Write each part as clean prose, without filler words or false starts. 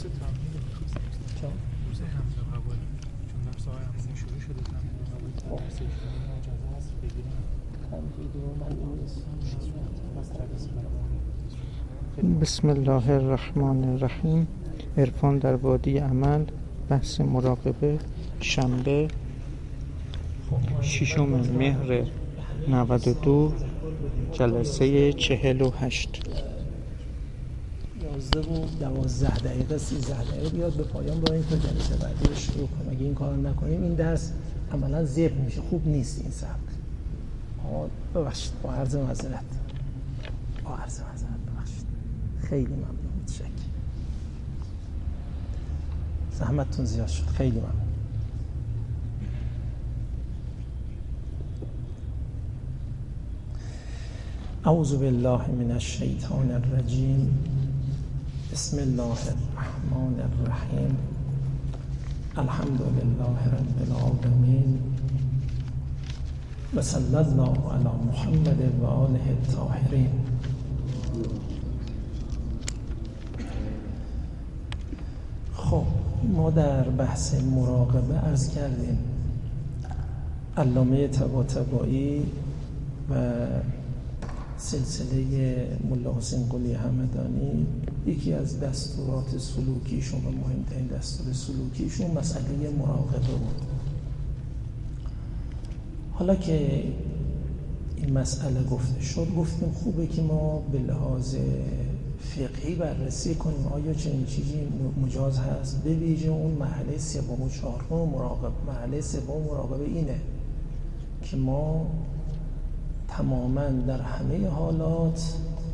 روز حمل و هوایی چون درس های همونی شروع شده حمل و هوایی درس اجتماعی مجازه هست بگیرم بسم الله الرحمن الرحیم. عرفان در وادی عمل، بحث مراقبه، شنبه 6 مهر 92، جلسه 48. 11 و 12 دقیقه 13 دقیقه بیاد به پایان با این تا جلسه بعدی رو شروع کنیم. اگه این کار نکنیم این درس عملا ضبط میشه، خوب نیست این سبک. ببخشید، با عرض معذرت ببخشید، خیلی ممنون، متشکرم، زحمتتون زیاد شد، خیلی ممنون. اعوذ بالله من الشیطان الرجیم. بسم الله الرحمن الرحیم. الحمد لله رب العالمین و صلی الله علی محمد و آله الطاهرین. خب ما در بحث مراقبه عرض کردیم علامه طباطبایی و سلسله ملا حسین قلی همدانی یکی از دستورات سلوکیشون و مهمترین دستور سلوکیشون مسئله مراقبه بود. حالا که این مسئله گفته شد، گفتیم خوبه که ما به لحاظ فقهی بررسی کنیم آیا چنین چیزی مجاز هست، به ویژه اون مرحله سوم و چهارم مراقبه. مرحله سوم مراقبه اینه که ما تماماً در همه حالات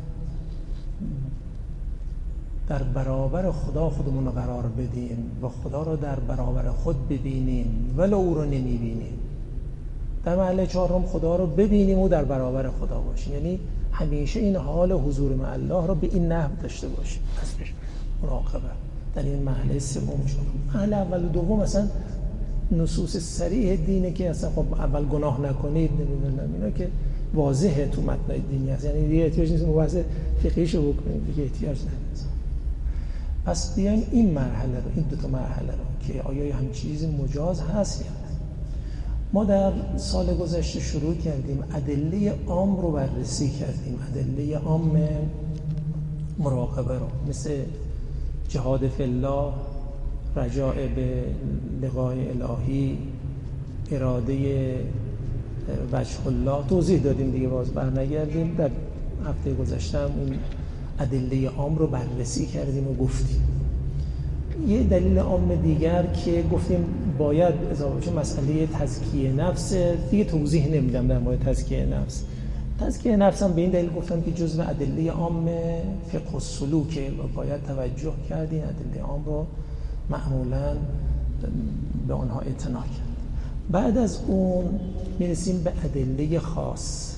در برابر خدا خودمون رو قرار بدیم و خدا رو در برابر خود ببینیم ولو او رو نمیبینیم. در مرحله چهارم خدا رو ببینیم و در برابر خدا باشیم، یعنی همیشه این حال حضور مع الله رو به این نحو داشته باشیم. اسمش مراقبه در این مرحله سوم چهارم. مرحله اول و دوم مثلا نصوص صریح دینه که اصلا خب اول گناه نکنید، نمیدونم اینا که واضحه تو متن دینی هست، یعنی دیگه احتیاج نیست مبحث فقهیشو بکنیم، دیگه احتیاج نیست. پس بیایم این مرحله رو، این دو تا مرحله رو که آیا هم چیزی مجاز هست یا نه. ما در سال گذشته شروع کردیم ادله عام رو بررسی کردیم، ادله عام مراقبه رو، مثل جهاد فی الله، رجاء به لقاء الهی، اراده وجه الله، توضیح دادیم دیگه، باز برنگردیم. در هفته گذشته هم این ادله عام رو بررسی کردیم و گفتیم. یه دلیل عام دیگر که گفتیم باید اضافه بشه مسئله تزکیه نفس، دیگه توضیح نمیدم در مورد تزکیه نفس. تزکیه نفس هم به این دلیل گفتم که جزء ادله عام فقه و سلوکه و باید توجه کردین ادله عام رو معمولاً به آنها اعتنا کرد. بعد از اون میرسیم به ادله خاص.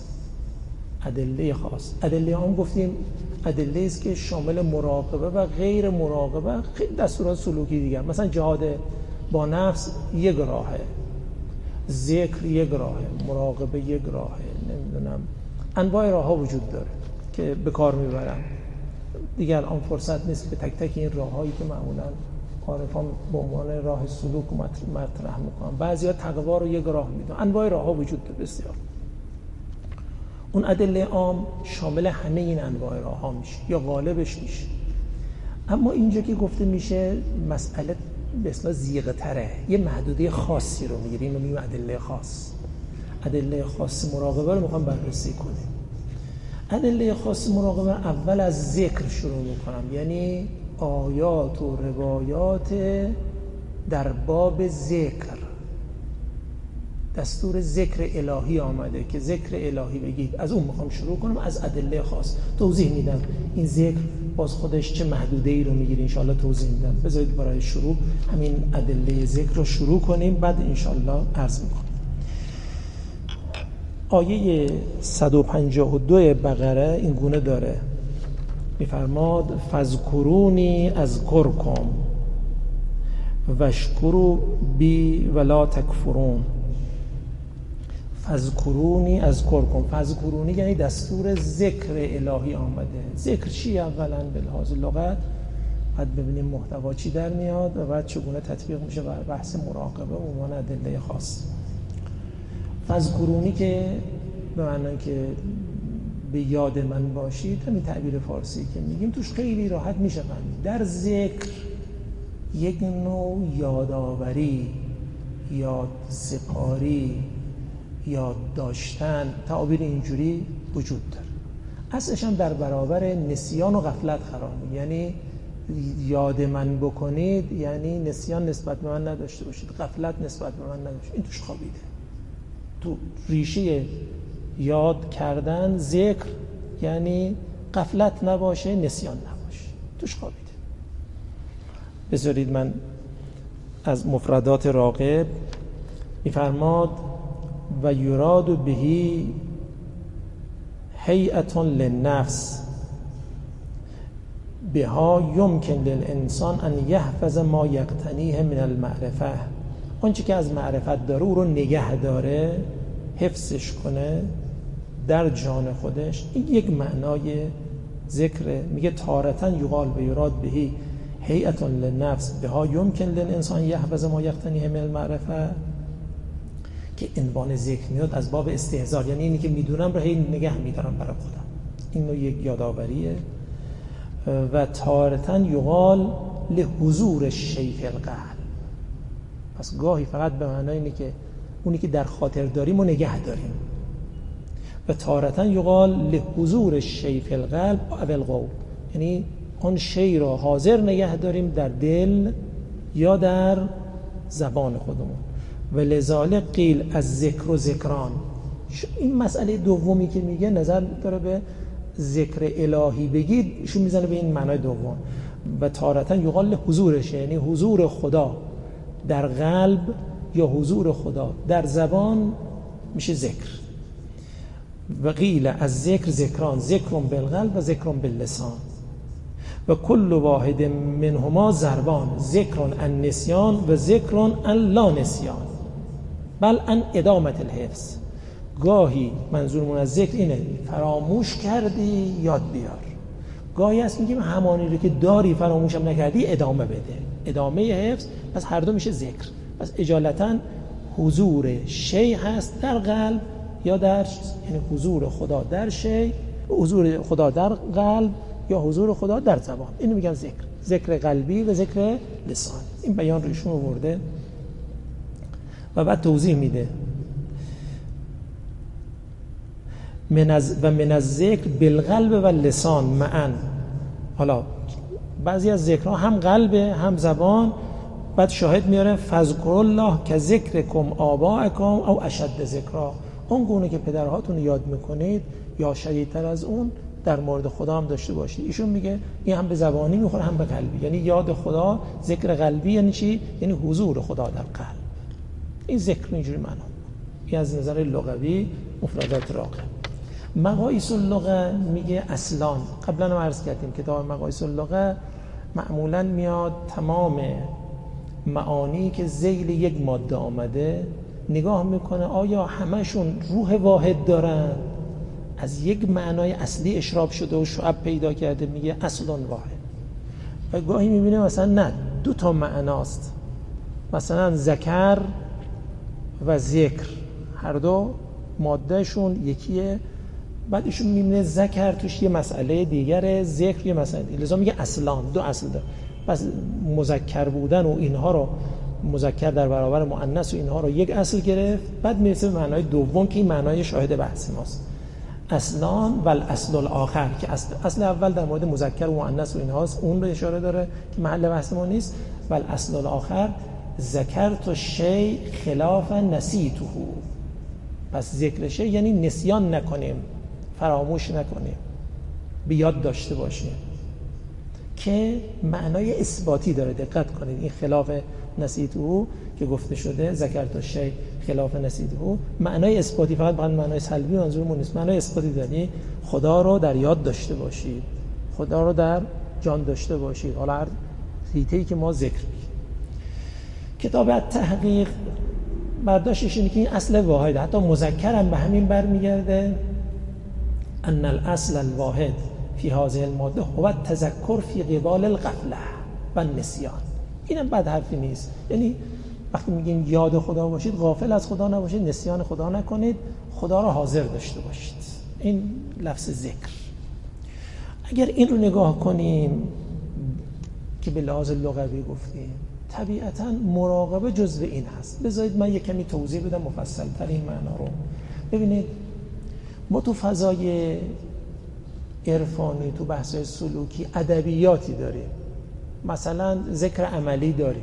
ادله عام گفتیم ادله است که شامل مراقبه و غیر مراقبه خیلی دستورات سلوکی دیگر، مثلا جهاد با نفس یک راهه، ذکر یک راهه، مراقبه یک راهه، نمیدونم انواع راه ها وجود داره که به کار میبرن. دیگر آن فرصت نیست به تک تک این راههایی که معمولا عارفان به عنوان راه سلوک مطرح میکنن. بعضیا تقوا رو یک راه میدونن، انواع راه ها وجود داره بسیار. اون ادله عام شامل همه این انواع راه ها میشه یا غالبش میشه. اما اینجا که گفته میشه مسئله به اصطلاح زیغه تره، یه محدوده خاصی رو میگیریم و میگیم ادله خاص. ادله خاص مراقبه رو میخوام بررسی کنیم. ادله خاص مراقبه اول از ذکر شروع میکنم، یعنی آیات و روایات در باب ذکر. دستور ذکر الهی آمده که ذکر الهی بگید، از اون میخوام شروع کنم، از ادله خاص توضیح میدم. این ذکر باز خودش چه محدوده‌ای رو میگیره انشاءالله توضیح میدم. بذارید برای شروع همین ادله ذکر رو شروع کنیم، بعد انشاءالله عرض میکنم. آیه 152 بقره این گونه داره، میفرماد فذکرونی اذکرکم واشکروا بی ولا تکفرون. فذکرونی اذکرکم، فذکرونی یعنی دستور ذکر الهی آمده. ذکر چی؟ اولا به لحاظ لغت بعد ببینیم محتوا چی در میاد و بعد چگونه تطبیق میشه بر بحث مراقبه و عنوان ادله خاص. فذکرونی که به معنی که به یاد من باشید، همین تعبیر فارسی که میگیم توش خیلی راحت میشه فهمید. در ذکر یک نوع یادآوری، یاد سپاری، یاد داشتن، تعابیر اینجوری وجود داره. اصلش هم در برابر نسیان و غفلت قرار میگیره. یعنی یاد من بکنید یعنی نسیان نسبت به من نداشته باشید، غفلت نسبت به من نداشته. این توش خوابیده. تو ریشه یاد کردن ذکر یعنی غفلت نباشه، نسیان نباشه، توش خوابیده. بذارید من از مفردات راغب میفرماد و یراد بهی هیئة للنفس بها یمکن للانسان ان یحفظ ما یقتنیه من المعرفه. آنچه که از معرفت داره او رو نگه داره، حفظش کنه در جان خودش. این یک معنای ذکره. میگه تارةً یقال و یراد بهی هیئة للنفس بها یمکن للانسان یحفظ ما یقتنیه من المعرفه، که عنوان ذکر میاد از باب استهزار، یعنی اینی که میدونم رو هی نگه میدارم برای خودم. این نوع یک یادآوریه. و تارةً یقال لحضور الشیء فی القلب. پس گاهی فقط به معنای اینه که اونی که در خاطر داریم و نگه داریم. و تارةً یقال لحضور الشیء فی القلب او القول، یعنی آن شی را حاضر نگه داریم در دل یا در زبان خودمون. و لذالک قیل از ذکر و ذکران. این مسئله دومی که میگه نظر داره به ذکر الهی بگید، ایشون میزنه به این معنای دوم. و تارةً یقال حضورش، یعنی حضور خدا در قلب یا حضور خدا در زبان میشه ذکر. و قیل از ذکر ذکران، ذکر بالقلب و ذکر باللسان. و کل واحد منهما ضربان، ذکر عن نسیان و ذکر عن لا نسیان بل عن ادامت الحفظ. گاهی منظورمون از ذکر اینه فراموش کردی یاد بیار، گاهی هست میگیم همانی رو که داری فراموشم نکردی ادامه بده، ادامه حفظ. پس هر دو میشه ذکر. پس اجالتا حضور شی هست در قلب یا در، یعنی حضور خدا در شی، حضور خدا در قلب یا حضور خدا در زبان. اینو میگن ذکر، ذکر قلبی و ذکر لسانی. این بیان رو ایشون آورده و بعد توضیح میده من از ذکر بالقلب و لسان معا. حالا بعضی از ذکرها هم قلب هم زبان. بعد شاهد میاره فذکر الله که ذکرکم آباءکم او اشد ذکرا. اون گونه که پدرهاتون یاد میکنید یا شدیدتر از اون در مورد خدا هم داشته باشید. ایشون میگه این هم به زبانی میخوره هم به قلبی. یعنی یاد خدا، ذکر قلبی یعنی چی؟ یعنی حضور خدا در قلب. این ذکر اینجوری معنا. این از نظر لغوی مفردات راغب. مقاییس اللغه میگه اصلان. قبلا هم عرض کردیم کتاب مقاییس اللغه معمولا میاد تمام معانی که ذیل یک ماده آمده نگاه میکنه آیا همشون روح واحد دارن، از یک معنای اصلی اشراب شده و شعب پیدا کرده، میگه اصل واحد. و گاهی میبینه مثلا نه، دو تا معناست، مثلا ذکر و ذکر هر دو مادهشون یکیه. بعد ایشون میبینه ذکر توش یه مسئله دیگره، ذکر یه مسئله دیگره، لذا میگه اصلان، دو اصل داره. پس مذکر بودن و اینها رو، مذکر در برابر مؤنث و اینها رو یک اصل گرفت. بعد میرسه به معنای دوم که این معنای شاهد بحث ماست، اصلان و الاصل الاخر، که اصل اول در مورد مذکر و مؤنث و اینهاست، اون رو اشاره داره که محل بحث ما نیست. و الاصل الاخر ذکرت شیء خلاف نسیته. پس ذکر شیء یعنی نسیان نکنیم، فراموش نکنیم، بیاد داشته باشیم، که معنای اثباتی داره. دقت کنید این خلاف نسیته که گفته شده، ذکرت شیء خلاف نسیته، معنای اثباتی، فقط معنای سلبی منظورمون نیست، معنای اثباتی داری خدا رو در یاد داشته باشید، خدا رو در جان داشته باشید. حالا هر حیطه‌ای که ما ذکر می‌کنیم. کتاب تحقیق برداشتش اینه که این اصل واحد، حتی مذکر هم به همین برمیگرده، ان الاصل الواحد فی هذه الماده هو التذکر فی قبال الغفله. و نسیان. اینم بد حرفی نیست. یعنی وقتی میگیم یاد خدا باشید، غافل از خدا نباشید، نسیان خدا نکنید، خدا رو حاضر داشته باشید. این لفظ ذکر. اگر این رو نگاه کنیم که به لحاظ لغوی گفتیم، طبیعتاً مراقبه جزو این هست. بذارید من یک کمی توضیح بدم مفصل تر این معنا رو. ببینید ما تو فضای عرفانی، تو بحث‌های سلوکی ادبیاتی داریم. مثلا ذکر عملی داریم،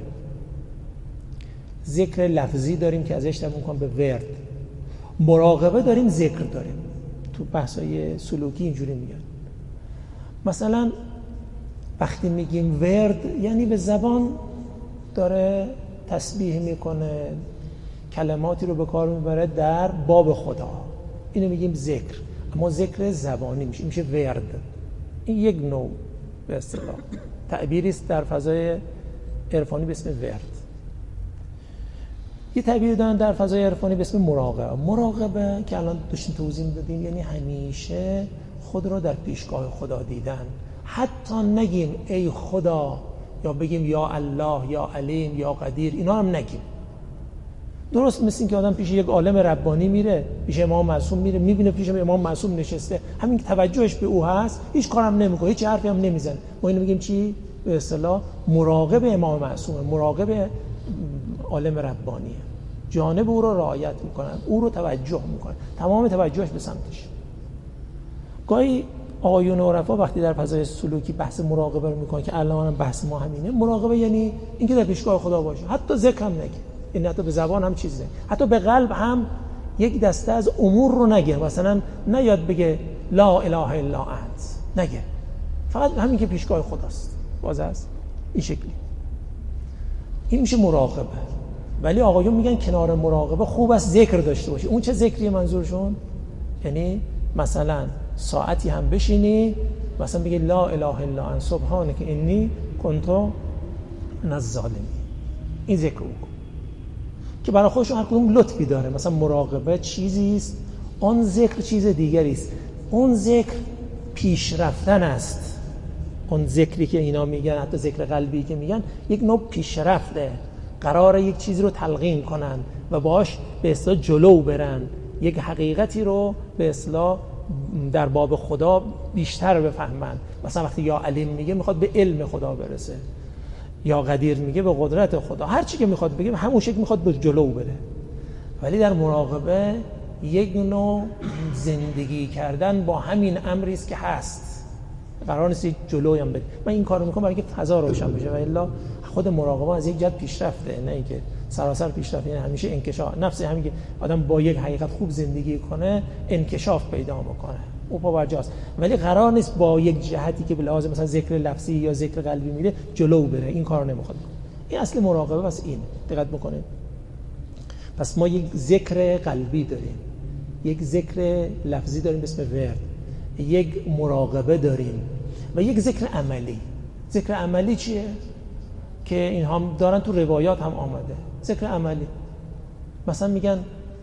ذکر لفظی داریم که ازش تبدیل می‌کنیم به ورد. مراقبه داریم، ذکر داریم. تو بحث‌های سلوکی اینجوری میگن. مثلا وقتی میگیم ورد یعنی به زبان داره تسبیح میکنه، کلماتی رو به کار میبره در باب خدا، اینو میگیم ذکر. اما ذکر زبانی میشه ورد. این یک نوع به اصطلاح تعبیری است در فضای عرفانی به اسم ورد. یه تعبیر دارن در فضای عرفانی به اسم مراقبه. مراقبه که الان داشتیم توضیح میدادیم یعنی همیشه خود رو در پیشگاه خدا دیدن. حتی نگیم ای خدا یا بگیم یا الله یا علیم یا قدیر، اینا هم نگیم. درست مثل این که آدم پیش یک عالم ربانی میره، پیش امام معصوم میره، میبینه پیش امام معصوم نشسته، همین که توجهش به او هست هیچ کارم نمیکنه، هیچ حرفی هم نمیزنه. ما اینو میگیم چی؟ به اصطلاح مراقب امام معصومه، مراقب عالم ربانیه. جانب او رو رعایت میکنن، او رو توجه میکنن، تمام توجهش به سمتش. گاهی آقایون عرفا وقتی در فضای سلوکی بحث مراقبه رو میکنن که الان هم بحث ما همینه، مراقبه یعنی اینکه در پیشگاه خدا باشه، حتی ذکر هم نگه، این حتی به زبان هم چیزی نگه، حتی به قلب هم یک دسته از امور رو نگه. مثلا نیاد بگه لا اله الا انت، نگه، فقط همین که پیشگاه خداست. باز است این شکلی. این میشه مراقبه. ولی آقایون میگن کنار مراقبه خوب است ذکر داشته باشی. اون چه ذکری منظورشون؟ یعنی مثلا ساعتی هم بشینی مثلا بگی لا اله الا انت سبحانک انی کنت من الظالمین. این ذکر رو که برای خودشون هر کدوم لطفی داره. مثلا مراقبه چیزی است، اون ذکر چیز دیگری است. اون ذکر پیش رفتن است. اون ذکری که اینا میگن، حتی ذکر قلبی که میگن، یک نوع پیشرفته. قراره یک چیزی رو تلقین کنن و باش به اصطلاح جلو برن، یک حقیقتی رو به اصطلاح در باب خدا بیشتر بفهمن. مثلا وقتی یا علیم میگه میخواد به علم خدا برسه، یا قدیر میگه به قدرت خدا، هر چی که میخواد بگه همون شکل میخواد به جلو بره. ولی در مراقبه یک نوع زندگی کردن با همین امری است که هست، قرار نیست جلوی هم بره. من این کارو میکنم برای اینکه فضا روشن بشه و الا خود مراقبه از یک جهت پیشرفته، نه اینکه سراسر پیشرفته. یعنی همیشه انکشاف نفس، همین که آدم با یک حقیقت خوب زندگی کنه انکشاف پیدا میکنه، او پابرجاست. ولی قرار نیست با یک جهتی که به لحاظ مثلا ذکر لفظی یا ذکر قلبی میره جلو بره. این کارو نمیخواد. این اصل مراقبه بس این. دقت بکنید. پس ما یک ذکر قلبی داریم، یک ذکر لفظی داریم به اسم ورد، یک مراقبه داریم و یک ذکر عملی. ذکر عملی چیه؟ که این هم دارن تو روایات هم آمده. ذکر عملی مثلا میگن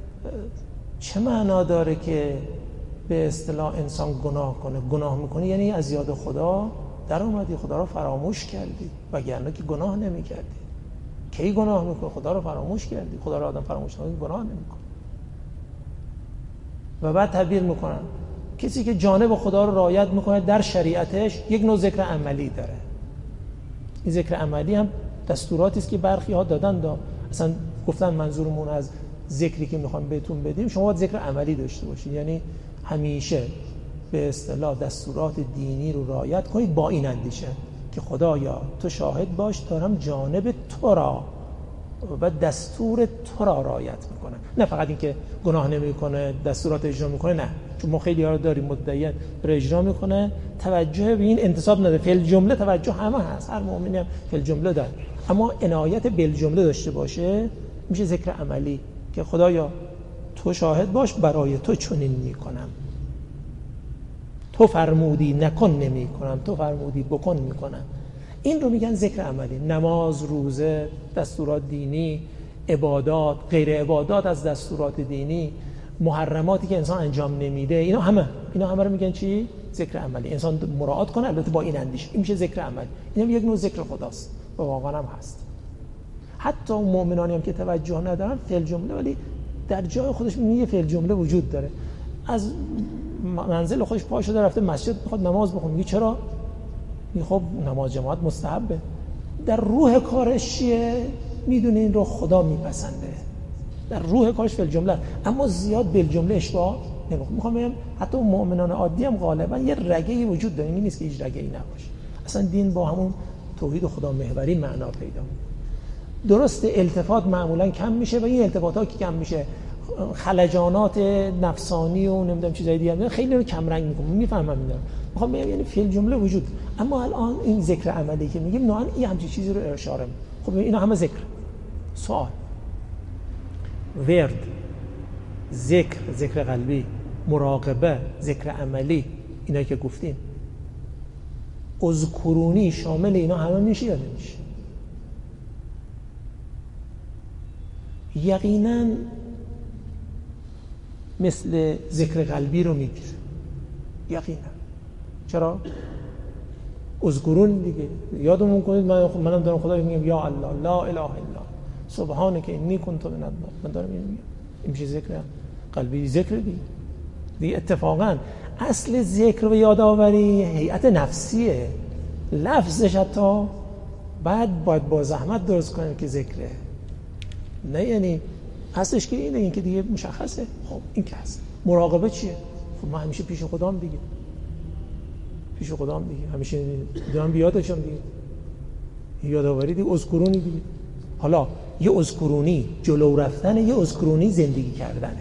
چه معنا داره که به اصطلاح انسان گناه کنه؟ گناه میکنه یعنی از یاد خدا در اومدی، خدا رو فراموش کردی، وگرنه که گناه نمیکردی. کی گناه میکنه؟ خدا رو فراموش کردی. خدا رو آدم فراموش کنه گناه نمیکنه. و بعد تعبیر میکنن کسی که جانب خدا رو رعایت میکنه در شریعتش یک نوع ذکر عملی داره. این ذکر عملی هم دستوراتی است که برخی ها دادن. اصلا گفتن منظورمون از ذکری که میخوام بهتون بدیم شما باید ذکر عملی داشته باشید. یعنی همیشه به اصطلاح دستورات دینی رو رعایت کنید با این اندیشه که خدایا تو شاهد باش دارم جانب تو را و دستور تو را رعایت میکنم. نه فقط این که گناه نمیکنه دستورات اجرا میکنه، نه، چون ما خیلی ها رو داریم مدعیان رو اجرا میکنه، توجه به این انتصاب نداره. فعل جمله توجه همه هست، هر مؤمنی هم فعل جمله داره، اما عنایت به جمله داشته باشه میشه ذکر عملی که خدایا تو شاهد باش برای تو چنین میکنم، تو فرمودی نکن نمیکنم، تو فرمودی بکن میکنم. این رو میگن ذکر عملی. نماز، روزه، دستورات دینی، عبادات، غیر عبادات از دستورات دینی، محرماتی که انسان انجام نمیده، اینا همه رو میگن چی؟ ذکر عملی. انسان مراعات کنه، البته با این اندیشه. این میشه ذکر عملی. این هم یک نوع ذکر خداست. و واقعا هم هست. حتی اون مؤمنانی هم که توجه ندارن فعل جمله ولی در جای خودش میگه فعل جمله وجود داره. از منزل خودش پا شده رفته مسجد میخواد نماز بخونه، میگه چرا؟ میگه خب نماز جماعت مستحبه. در روح کارش چیه؟ میدونه این رو خدا میپسنده، در روح کارش فعل جمله، اما زیاد بال جمله اشتباه نمیکنه. میخوام بگم حتی اون مؤمنان عادی هم غالبا یه رگه‌ای وجود داره، این نیست که هیچ رگه‌ای نباشه. اصلا دین با همون توحید خدا محوری معنا پیدا میکنه. درست التفات معمولا کم میشه و این التفات‌ها که کم میشه خلجانات نفسانی و نمیدونم چیزای دیگه هم خیلی رو کم رنگ میکنه. میفهمم اینا. میخوام بگم یعنی فعل جمله وجود، اما الان این ذکر عملی که میگیم نه این همچین چیزی رو اشاره میکنه. خب اینا همه ذکر. سوال ورد، ذکر قلبی، مراقبه، ذکر عملی، اینا که گفتیم، اذکرونی شامل اینا همه میشه یا نمیشه؟ یقینا مثل ذکر قلبی رو میگیره، یقینا. چرا؟ اذکرون دیگه. یادمون کنید منم دارم خدا میگم یا الله لا اله الا سبحانك انی کنت من الظالمین. من دارم میگم این میشه ذکر قلبی، ذکر دیگه. اتفاقا اصل ذکر و یادآوری هیئت نفسیه، لفظش حتی بعد باید با زحمت درست کنیم که ذکره، نه یعنی اصلش که اینه، این که دیگه مشخصه. خب این که هست. مراقبه چیه؟ خب من همیشه پیش خدام دیگه، پیش خدام دیگه، همیشه دارم بیادشم دیگه، یادآوری دیگه، اذکرونی دیگه. حالا یه اذکرونی جلو رفتن، یه اذکرونی زندگی کردنه.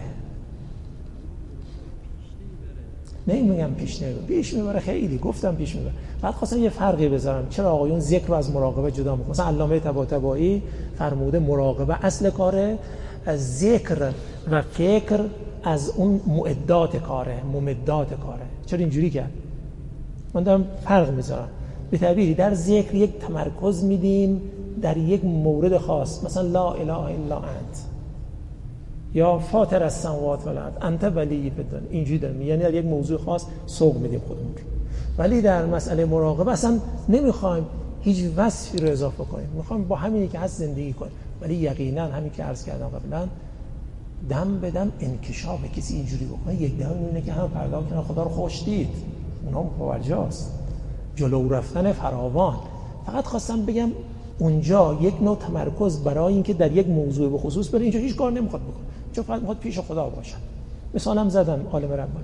نمیگم پیش میبره، خیلی گفتم پیش میبره. بعد خواستم یه فرقی بذارم چرا آقایون ذکر رو از مراقبه جدا میکنن. مثلا علامه طباطبایی فرموده مراقبه اصل کاره، از ذکر و فکر از اون مؤدات کاره، ممدات کاره. چرا اینجوری کرد؟ من دارم فرق میذارم. به تعبیری در ذکر یک تمرکز میدیم در یک مورد خاص، مثلا لا اله الا انت یا فاطر السماوات والارض انت ولی فی الدنیا، اینجوری داریم، یعنی در یک موضوع خاص سوق میدیم خودمون. ولی در مسئله مراقبه اصلا نمیخوایم هیچ وصفی رو اضافه کنیم، میخوایم با همینی که هست زندگی کنیم. ولی یقینا همین که عرض کردم قبلا، دم به دم انکشاف کسی اینجوری بکنه، یک دم میبینه که هم پرداخت کنه خدا رو خوش دید، اونها متوجهاست، جلو رفتن فراوان. فقط خواستم بگم اونجا یک نوع تمرکز برای اینکه در یک موضوع به خصوص بره، اینجا هیچ کار نمیخواد بکنه، چون فقط میخواد پیش خدا باشه. مثالم زدم عالم ربانی.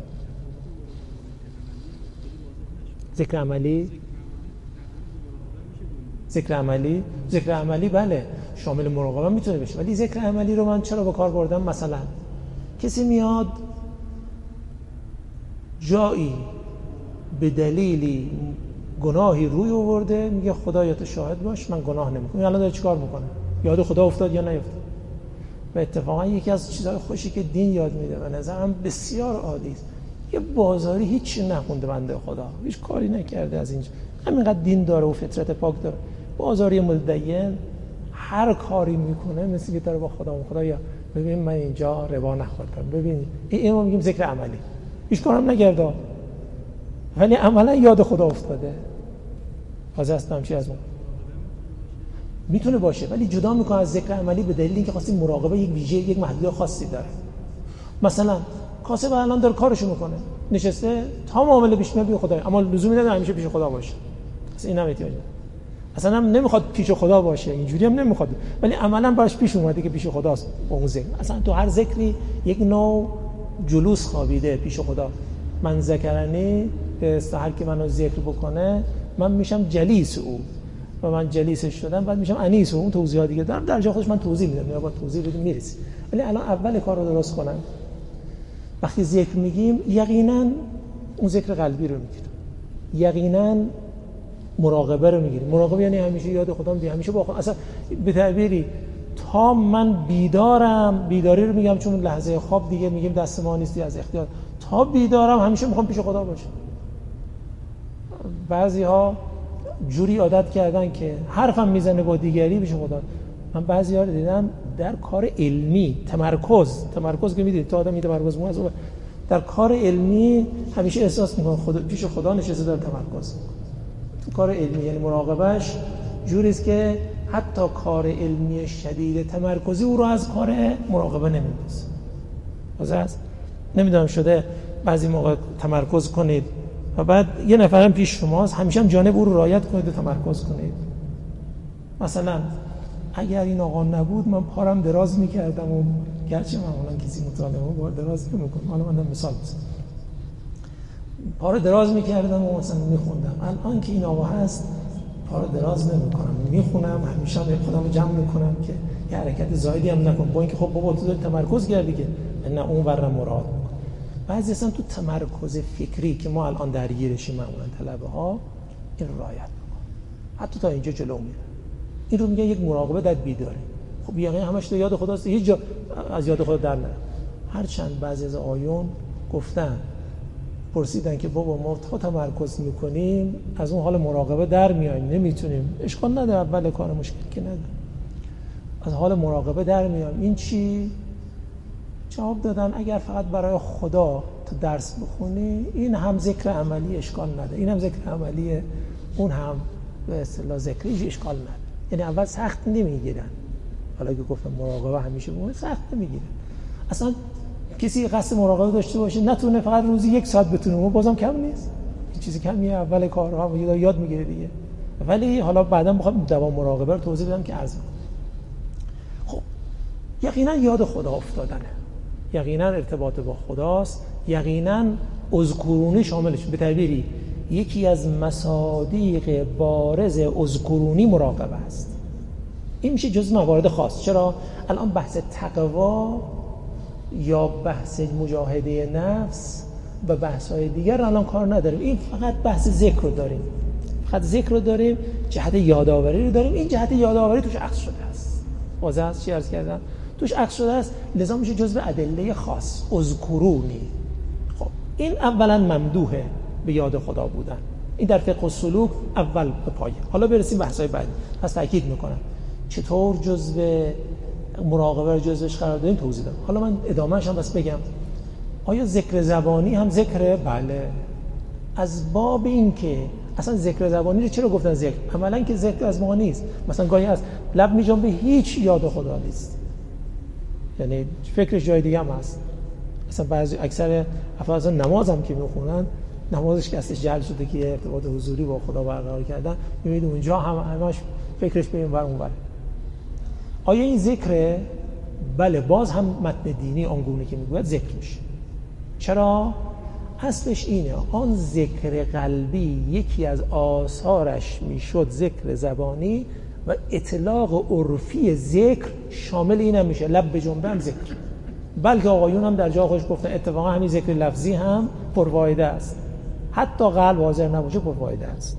ذکر عملی بله شامل مراقبه میتونه بشه، ولی ذکر عملی رو من چرا به کار بردم؟ مثلا کسی میاد جایی به دلیلی گناهی روی آورده، میگه خدایا تو شاهد باش من گناه نمیکنم. الان داره چیکار میکنه؟ یاد خدا افتاد یا نیفتاد؟ و اتفاقا یکی از چیزهای خوشی که دین یاد میده و نظرم بسیار عالی است، یه بازاری هیچ نخونده بنده خدا، هیچ کاری نکرده از اینجا، همینقدر دین داره و فطرت پاک داره، بازاری مدین هر کاری میکنه مثل که داره با خدایا ببین من اینجا ربا نخوردم، ببین اینو میگیم ذکر عملی، هیچ کارم نکرده ولی عملا یاد خدا افتاده. حاضر هستم چی از ما میتونه باشه، ولی جدا میکنه از ذکر عملی به دلیل اینکه خاصی مراقبه یک ویژه، یک محدودیت خاصی داره. مثلا کاسب الان داره کارشو میکنه، نشسته تا معامله پیش میاد خدا، اما لزومی نداره همیشه پیش خدا باشه، اصلا این هم احتیاج نداره، اصلا هم نمیخواد پیش خدا باشه، اینجوری هم نمیخواد، ولی عملا براش پیش اومده که پیش خداست با اون ذکر. اصلا تو هر ذکری یک نوع جلوس خوابیده پیش خدا. من ذکرنی به هر کی منو ذکر بکنه من میشم جلیس او و من جلیسش شدم بعد میشم انیس او. اون توضیحات دیگه دارم در جای خودش من توضیح میدم، یا با توضیح بدیم میرسی، ولی الان اول کار رو درست کنم. وقتی ذکر میگیم یقینا اون ذکر قلبی رو میگیریم، یقینا مراقبه رو میگیریم. مراقبه یعنی همیشه یاد خدا میگم، همیشه با خدا، اصلا به تعبیری تا من بیدارم، بیداری رو میگم چون لحظه خواب دیگه میگیم دست ما نیستی از اختیار، تا بیدارم همیشه میخوام پیش خدا باشم. بعضی‌ها جوری عادت کردن که حرفم میزنه با دیگری پیش خدا. من بعضی‌ها رو دیدم در کار علمی تمرکز که میدید تا آدم این تمرکز مو از در کار علمی همیشه احساس میکنه خدا پیش خدا نشسته داره تمرکز. تو کار علمی یعنی مراقبهش جوری است که حتی کار علمی شدید تمرکزی او رو از کار مراقبه نمیندازه. واسه نمیدونم شده بعضی موقع تمرکز کنید و بعد یه نفرم پیش شماست، همیشه هم جانب او رو رعایت کنید و تمرکز کنید. مثلا اگر این آقا نبود من پارم دراز میکردم و گرچه معمولا کسی مطالعه بار دراز نمیکنه، حالا من مثال بزنم، پاره دراز میکردم و مثلا میخوندم. الان که این آقا هست پاره دراز نمیکنم، میخونم، همیشه هم خودم جمع میکنم که یه حرکت زایدی هم نکنم، با اینکه خب بابا تو داری تمرکز کردی که نه اون ور مراد میکنم. بعضی اصلا تو تمرکز فکری که ما الان درگیرشیم معمولا طلبه ها این رعایت میکنن، حتی تا اینجا جلو میره. این رو میگه یک مراقبه در بیداری. خب یقینا همش تو یاد خداست، هیچ جا از یاد خدا در نره. هرچند بعضی از آیون گفتن پرسیدن که بابا ما تا تمرکز میکنیم از اون حال مراقبه در میایم، نمیتونیم. اشکال نداره، اول کار مشکل که نداره، از حال مراقبه در میایم. این چی؟ جواب دادن اگر فقط برای خدا تو درس بخونی این هم ذکر عملی اشکال نداره، این هم ذکر عملیه، اون هم به اصطلاح ذکریش اشکال نداره. یعنی اول سخت نمیگیرن، حالا که گفتم مراقبه همیشه بمونه سخت نمیگیرن. اصلا کسی قصد مراقبه داشته باشه نتونه فقط روزی 1 ساعت بتونه، اون بازم کم نیست، این چیزی کمیه، اول کارها یاد میگیره دیگه. ولی حالا بعدا میخوام دوام مراقبه رو توضیح بدم که عرض میکنم. خب یقینا یاد خدا افتادنه، یقینا ارتباط با خداست، یقینا اذکرونی شاملش. به تعبیری یکی از مصادیق بارز اذکرونی مراقبه است. این میشه جزء موارد خاص. چرا؟ الان بحث تقوا یا بحث مجاهده نفس و بحث‌های دیگر الان کار نداریم، این فقط بحث ذکر رو داریم، فقط ذکر رو داریم، جهت یادآوری رو داریم. این جهت یادآوری توش عکس شده است، واضح است چی عرض کردم، توش عکس شده است، لذا میشه جزء ادله خاص اذکرونی. خب این اولا ممدوحه به یاد خدا بودن، این در فقه و سلوک اول به پایه. حالا برسیم بحث‌های بعدی. پس تاکید میکنم چطور جزء مراقبه رو جزءش قرار دادیم توضیح دادم. حالا من ادامه‌اش هم بس بگم. آیا ذکر زبانی هم ذکره؟ بله. از باب این که اصلا ذکر زبانی رو چرا گفتن ذکر؟ عملاً که ذکر از ما نیست. مثلا گاهی از لب میجنبه هیچ یاد خدا نیست، یعنی فکرش جای دیگه هم هست. مثلا بعضی اکثر افراد اصلا نماز هم که میخونن، نمازش که ازش جعل شده که ارتباط حضوری با خدا برقرار کردن، میبینید اونجا همش فکرش به این ور اون ور. آیا این ذکره؟ بله. باز هم متن دینی آنگونه که میگوید ذکر میشه. چرا؟ اصلش اینه، آن ذکر قلبی یکی از آثارش میشد ذکر زبانی و اطلاق عرفی ذکر شامل این هم میشه، لب به جنبه هم ذکر. بلکه آقایون هم در جا خودش گفتن اتفاقا همین ذکر لفظی هم پرفایده است، حتی قلب حاضر نباشه پرفایده است.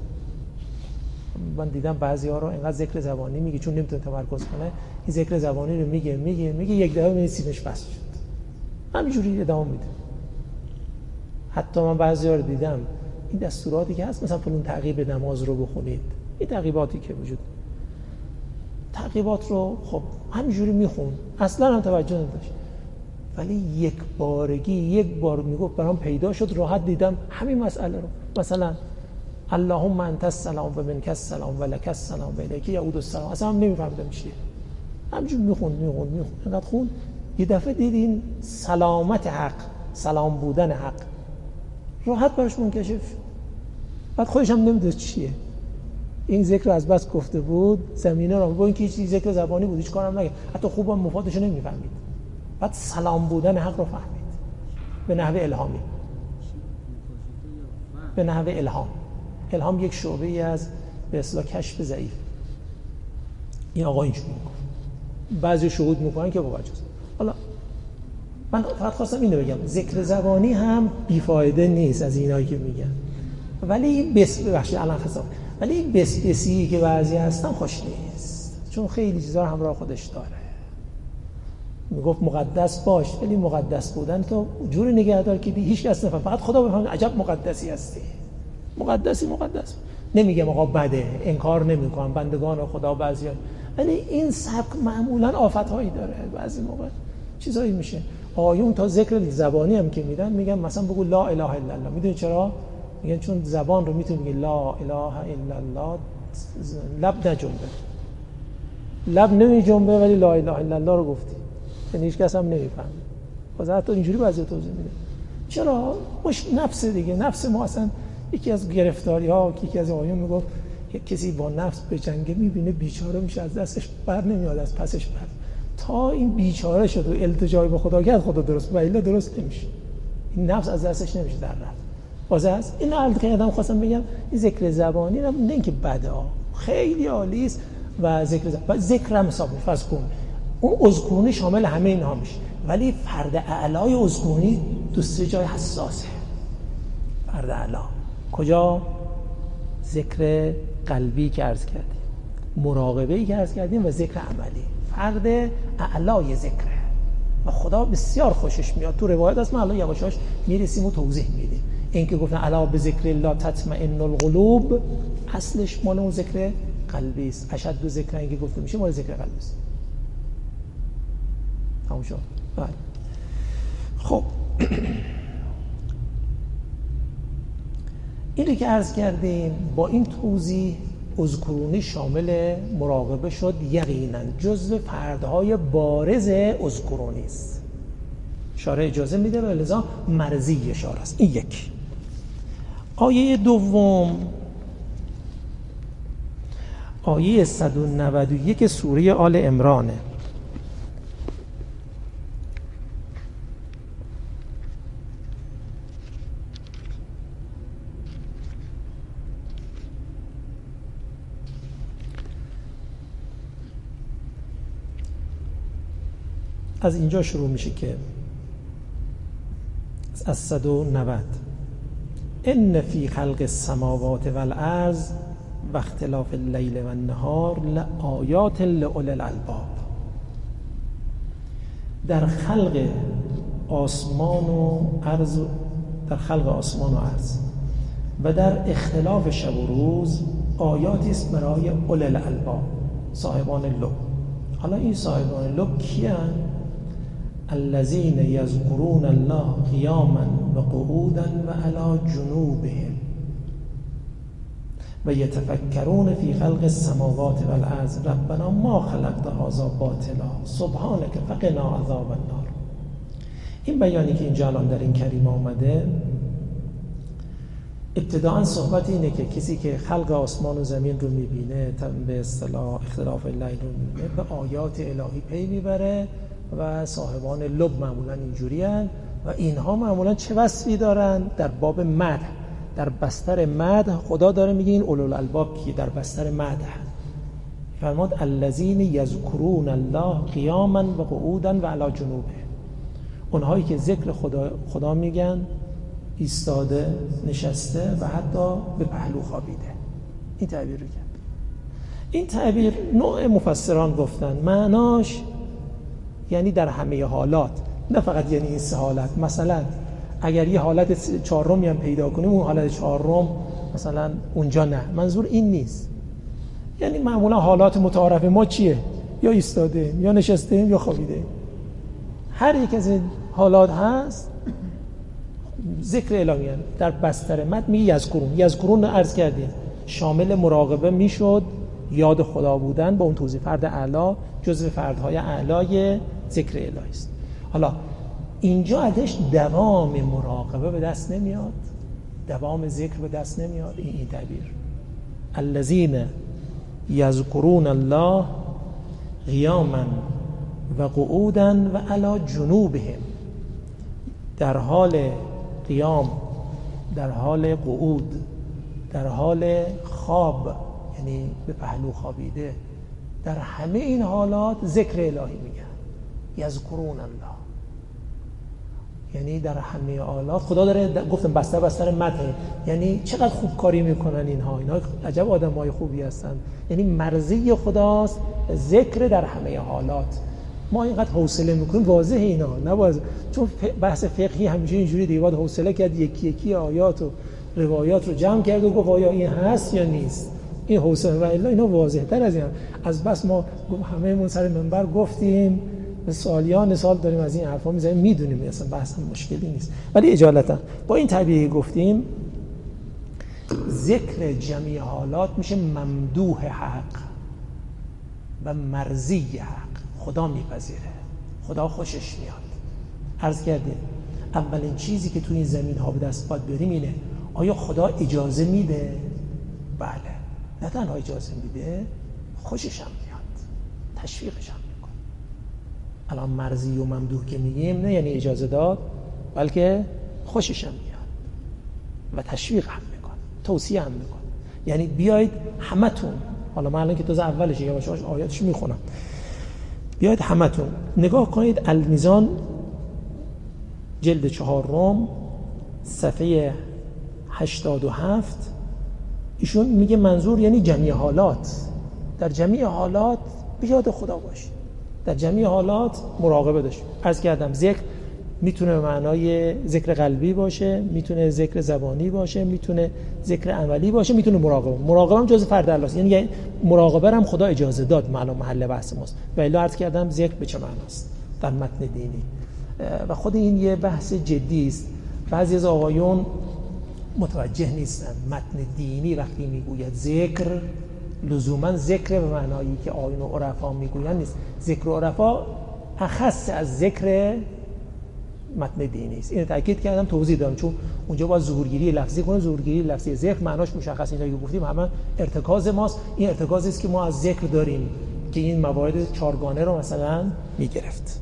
من دیدم بعضی ها رو اینقدر ذکر زبانی میگه چون نمیتونه تمرکز کنه، این ذکر زبانی رو میگه یک دفعه میبینی سینش بس شد، همینجوری ادامه میده. حتی من بعضی ها رو دیدم این دستوراتی که هست، مثلا فلان تعقیب نماز رو بخونید، این تعقیباتی که وجود، تعقیبات رو خب همینجوری میخون، اصلا هم توجه نداشت، ولی یک بار میگفت برام پیدا شد، راحت دیدم همین مسئله رو. مثلا اللهم انت السلام و منک السلام و لک السلام و الیک یعود السلام، اصلا نمیفهمیدم چیه، همینجوری میخون اینقدر خون، یه دفعه دیدین سلامت حق، سلام بودن حق راحت براش منکشف. بعد خودش هم نمیدونست چیه، این ذکر از بس گفته بود زمینه رو، با اینکه هیچ ذکر زبانی بود هیچ کارم نکرد، حتی خوبم مفادش رو نمیفهمید، بعد سلام بودن حق رو فهمید به نحو الهامی، به نحو الهام یک شعبه ای از به اصطلاح کشف ضعیف. این آقا اینجوری میگه، بعضی شهود میکنن که با وجوز. حالا من فقط خواستم اینو بگم، ذکر زبانی هم بیفایده نیست از اینایی که میگن، ولی این ولی این بسیسی که بعضی هستن خوش نیست، چون خیلی چیزا رو همراه خودش داره. میگفت مقدس باش، ولی مقدس بودن تو جوری نگهدار که هیچ کس نفهم، فقط خدا بفهمه عجب مقدسی هستی. مقدس نمیگم آقا بده، انکار نمیکنم بندگان خدا بعضیا، ولی این سبک معمولا آفت‌هایی داره، بعضی موقع چیزایی میشه. آیون تا ذکر زبانی هم که میگن مثلا بگو لا اله الا الله، میدونی چرا؟ میگن چون زبان رو میتونی بگی لا اله الا الله لب نجنبه، لب نمی جنبه ولی لا اله الا الله رو گفتی، یعنی هیچ کس هم نمیفهمه. باز حتی اینجوری بعضی توضیح میده. چرا؟ مش نفس دیگه، نفس ما اصلا یکی از گرفتاری ها که یکی از آقایون میگفت کسی با نفس بجنگه میبینه بیچاره میشه، از دستش بر نمیاد، از پسش بر، تا این بیچاره شد و التجای به خدا کرد خدا درست و الا درست نمیشه. این نفس از دستش نمیشه در رفت. باز از این البته آدم خواستم بگم این ذکر زبانی نه اینکه بده ها، خیلی عالی است و ذکر هم حساب فرض کن اون اذکرونی شامل همه اینها میشه، ولی فرد اعلای اذکرونی دو سه جای حساسه. فرد اعلا کجا؟ ذکر قلبی که عرض کردیم، مراقبه‌ای که عرض کردیم و ذکر عملی. فرد اعلای ذکره و خدا بسیار خوشش میاد. تو روایت هست، ما الان یواشاش میرسیم و توضیح میدیم. این که گفتن الا به ذکر الله تطمئن القلوب، اصلش مال اون ذکر قلبی است. اشد ذکر این که گفته میشه مال ذکر قلبی است. تموم شد. بله. خب اینو که عرض کردیم با این توضیح اذکرونی شامل مراقبه شد، یقینا جزء فردهای بارز اذکرونی است. شارع اجازه میده و لذا مرضی اشاره است. این یک. آیه دوم، آیه 191 سوره آل عمرانه. از اینجا شروع میشه که از 190 ان فی خلق السماوات والارض و اختلاف اللیل و النهار لآیات لأولی الالباب. در خلق آسمان و ارض، و در اختلاف شب و روز آیاتی است برای اولی الالباب، صاحبان لب. حالا این صاحبان لب کیان؟ الذين يذكرون الله قياما وقعودا وعلى جنوبهم ويتفكرون في خلق السماوات والارض ربنا ما خلقت هذا باطلا سبحانك فقنا عذاب النار. این بیانی که اینجا الان در این کریمه آمده، ابتداءً صحبت اینه که کسی که خلق آسمان و زمین رو میبینه، به اصطلاح اختلاف اللیل رو میبینه، به آیات الهی پی میبره و صاحبان لب معمولا اینجوری هستند و اینها معمولا چه وصفی دارن؟ در باب مدح، در بستر مدح خدا داره میگه این اولو الالباب کی در بستر مدح فرمود الذین یذکرون الله قیاما و قعودا و علی جنوبه، اونهایی که ذکر خدا میگن ایستاده، نشسته و حتی به پهلو خوابیده. این تعبیر رو کرد. این تعبیر نوع مفسران گفتن معناش یعنی در همه حالات، نه فقط یعنی این سه حالت. مثلا اگر یه حالت چهارمی هم پیدا کنیم اون حالت چهارم مثلا اونجا نه، منظور این نیست. یعنی معمولا حالات متعارف ما چیه؟ یا ایستاده، یا نشسته، یا خوابیده. هر یک از این حالات هست ذکر الهی در بستر مد می یذکرون عرض کردیم شامل مراقبه میشد، یاد خدا بودن با اون توضیح فرد اعلی جزء فردهای اعلای ذکر الهی است. حالا اینجا ازش دوام مراقبه به دست نمیاد، دوام ذکر به دست نمیاد. این تعبیر الذین یذکرون الله قیاما و قعودا و علی جنوبهم، در حال قیام، در حال قعود، در حال خواب یعنی به پهلو خوابیده، در همه این حالات ذکر الهی میگن. یذکرون الله یعنی در همه حالات خدا داره، گفتم بستر مدح، یعنی چقدر خوب کاری میکنن اینها عجب آدمای خوبی هستن. یعنی مرضی خداست ذکر در همه حالات. ما اینقدر حوصله میکنیم، واضحه اینا نباید، چون بحث فقهی همیشه اینجوری دیگه، باید حوصله کرد یکی یکی آیات و روایات رو جمع کرد و گفت آیا این هست یا نیست. این حوصله و الا اینا واضح تر از این از بس ما همه من سر منبر گفتیم، سالیان سال داریم از این حرفا میزنیم، میدونیم اصلا بحث مشکلی نیست. ولی اجالتا با این تعبیری گفتیم ذکر جمعی حالات میشه ممدوح حق و مرضی حق. خدا میپذیره، خدا خوشش میاد. عرض کردیم اولین چیزی که تو این زمین ها به دست باید بریم اینه آیا خدا اجازه میده؟ بله. نه تنها اجازه میده، خوشش هم میاد، تشویقش هم میکنه. الان مرضی و ممدوح که میگیم نه یعنی اجازه داد، بلکه خوشش هم میاد و تشویق هم میکنه، توصیه هم میکنه. یعنی بیاید همتون، حالا من الان که تازه اولشه یواش یواش آیاتش میخونم، بیاید همتون نگاه کنید المیزان جلد 4 صفحه 87. ایشون میگه منظور یعنی جمعی حالات. در جمعی حالات به یاد خدا باشید، در جمعی حالات مراقبه داشت. عرض کردم ذکر میتونه به معنای ذکر قلبی باشه، میتونه ذکر زبانی باشه، میتونه ذکر عملی باشه، میتونه مراقبه هم جزء فرد الله است. یعنی مراقبه هم خدا اجازه داد، معلوم محل بحث ماست. و الا عرض کردم ذکر به چه معناست در متن دینی و خود این یه بحث جدی است. بعضی از آقایون متوجه نیستن متن دینی وقتی میگوید ذکر لزوما ذکر به معنایی که آیون و عرفا میگویند نیست. ذکر و عرفا اخص از ذکر متن دینی است. اینو تاکید کردم، توضیح دادم، چون اونجا با ظهورگیری لفظی کنه. ظهورگیری لفظی ذکر معناش مشخص، اینا که گفتیم همه ارتکاز ماست. این ارتکازی است که ما از ذکر داریم که این موارد چارگانه رو مثلا میگرفت.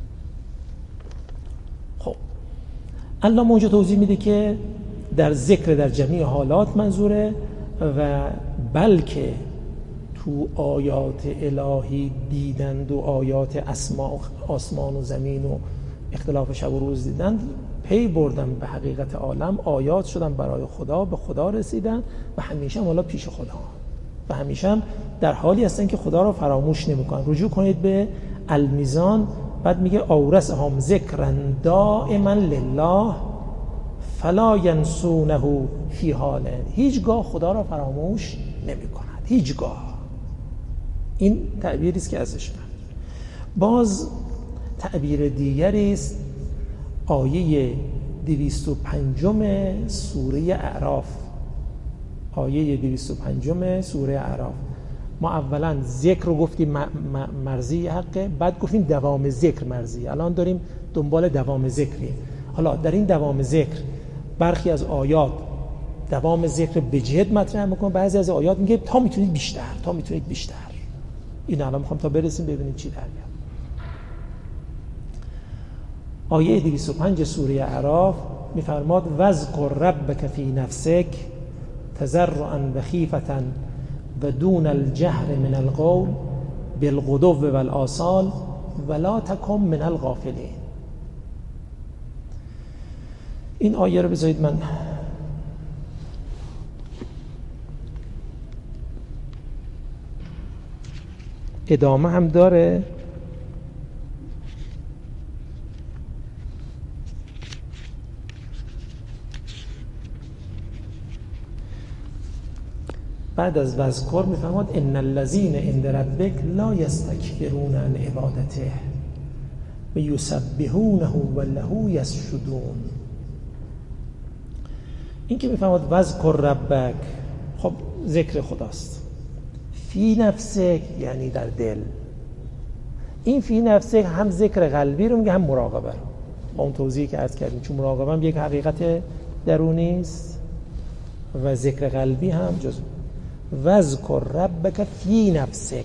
خب الله اونجا توضیح میده که در ذکر در جمعی حالات منظوره و بلکه تو آیات الهی دیدند و آیات آسمان و زمین و اختلاف شب و روز دیدند، پی بردن به حقیقت عالم، آیات شدن برای خدا، به خدا رسیدن و همیشه هم حالا پیش خدا و همیشه هم در حالی هستن که خدا رو فراموش نمیکنن. رجوع کنید به المیزان، بعد میگه اورثهم ذکرا دائما لله فلا ینسونه فی حال. هیچگاه خدا را فراموش نمی کند، هیچگاه. این تعبیری است که ازش من. باز تعبیر دیگری است آیه 205 سوره اعراف. آیه 205 سوره اعراف. ما اولا ذکر رو گفتیم مرضی حقه، بعد گفتیم دوام ذکر مرضی. الان داریم دنبال دوام ذکریم. حالا در این دوام ذکر برخی از آیات دوام ذکر به جد مطرح میکنه، بعضی از آیات میگه تا میتونید بیشتر، تا میتونید بیشتر. این الان میخوام تا برسیم ببینیم چی در میاد. آیه 205 سوره اعراف میفرماد وذکر ربک فی نفسک تضرعا و خیفة و دون الجهر من القول بالغدو والآصال ولا تکن من الغافلین. این آیه رو بذارید من ادامه هم داره. بعد از وذکر میفرماد ان الذین عند ربک لا یستکبرون عن عبادته و یسبحونه و له یسجدون. این که میفرماد وذکر ربک، خب ذکر خداست. فی نفسک یعنی در دل. این فی نفسک هم ذکر قلبی رو میگه هم مراقبه رو، با اون توضیحی که عرض کردیم، چون مراقبه هم یک حقیقت درونی است و ذکر قلبی هم جزء. وذکر ربک فی نفسک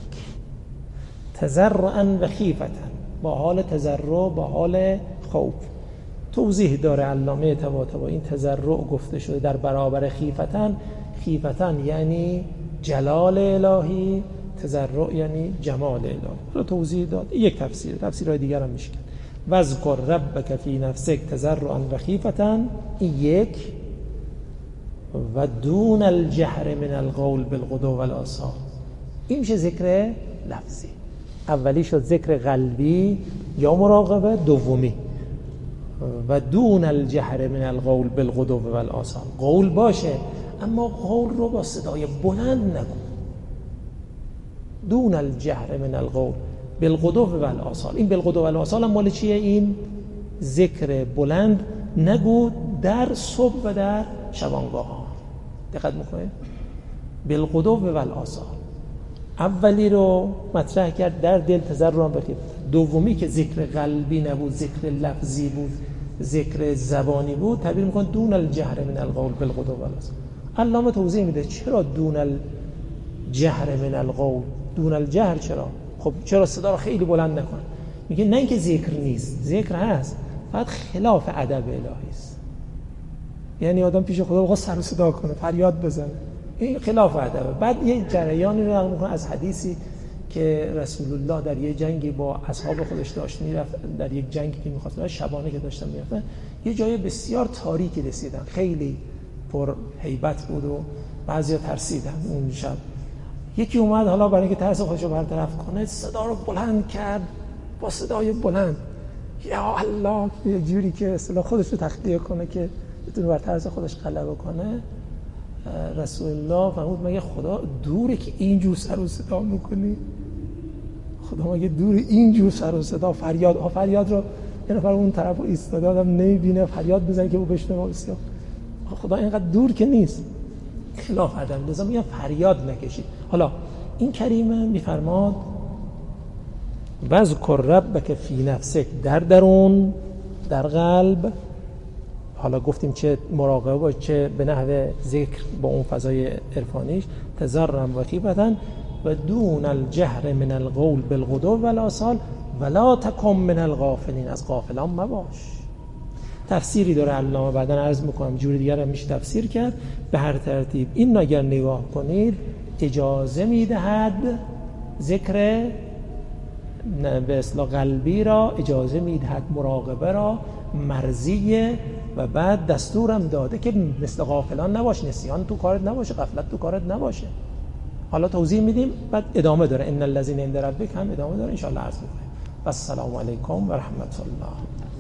تضرعا و خیفة، با حال تضرع با حال خوف. توضیح داره علامه طباطبایی. این تضرع گفته شده در برابر خیفة. خیفة یعنی جلال الهی، تضرع یعنی جمال الهی. رو توضیح داد. یک تفسیر، تفسیرهای دیگر هم میشه. وذکر ربک فی نفسک تضرعا و خیفة، این یک. و دون الجهر من القول بالغدو والآصال، این میشه ذکر لفظی. اولی شد ذکر قلبی یا مراقبه، دومی و دون الجهر من القول بالغدو والآصال. قول باشه اما قول رو با صدای بلند نگو. دون الجهر من القول بالغدو والآصال. این بالغدو والآصال هم مال چیه؟ این ذکر بلند نگو در صبح و در شبانگاه ها. دقت میکنید؟ بالغدو و الآصال. اولی رو مطرح کرد در دل تضرعا و خیفة. دومی که ذکر قلبی نبود، ذکر لفظی بود، ذکر زبانی بود، تعبیر میکنه دون الجهر من القول بالغدو و الآصال. علامه توضیح میده چرا دون الجهر من القول، دون الجهر چرا؟ خب چرا صدا رو خیلی بلند نکن؟ میگه نه اینکه ذکر نیست، ذکر هست، فقط خلاف ادب الهی است. یعنی آدم پیش خدا بخواد سر و صدا کنه، فریاد بزنه، این خلاف ادبه. بعد یه جریانی رو نقل میکنه از حدیثی که رسول الله در یه جنگی با اصحاب خودش داشت میرفت، در یک جنگی که می‌خواست، شبانه که داشتن میرفتن، یه جای بسیار تاریکی رسیدن، خیلی پر هیبت بود و بعضیا ترسیدن اون شب. یکی اومد حالا برای اینکه ترس خودش رو برطرف کنه صدا رو بلند کرد، با صدای بلند یا الله، یه جوری که اصلا خودش رو تخلیه کنه که بتونه بر ترس خودش غلبه کنه. رسول الله فرمود مگه خدا دوره که اینجور سر و صدا میکنی؟ خدا مگه دور اینجور سر و صدا فریاد رو یه نفر اون طرف ایستاده آدم نمیبینه فریاد بزنه که او بشنوه؟ بسیار خدا اینقدر دور که نیست، خلاف ادب. لازم میگم فریاد نکشید. حالا این کریمه میفرماد واذکر ربک فی نفسک، در درون، در قلب. حالا گفتیم چه مراقبه باش، چه به نحو ذکر با اون فضای عرفانیش، تضرعا و خیفة و دون الجهر من القول بالغدو و الآصال ولا تکن من الغافلین، از غافلان مباش. تفسیری داره علامه، بعداً عرض میکنم جوری دیگر هم میشه تفسیر کرد. به هر ترتیب این اگر نگاه کنید اجازه میدهد ذکر به اصطلاح قلبی را، اجازه میدهد مراقبه را، مرضیه، و بعد دستورم داده که مثل غافلان نباش، نسیان تو کارت نباشه، غفلت تو کارت نباشه. حالا توضیح میدیم، بعد ادامه داره. ان الذين عند ربک هم ادامه داره، ان شاء الله عرض میکنیم. و السلام علیکم و رحمت الله.